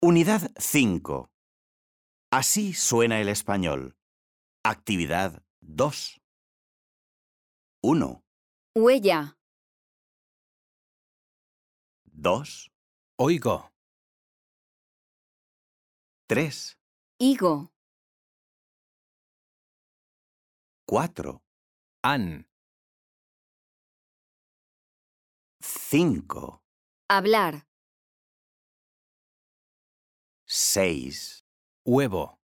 Unidad 5. Así suena el español. Actividad 2. 1, Huella. 2, Oigo. 3, Higo. 4, An. 5, Hablar. 6, Huevo.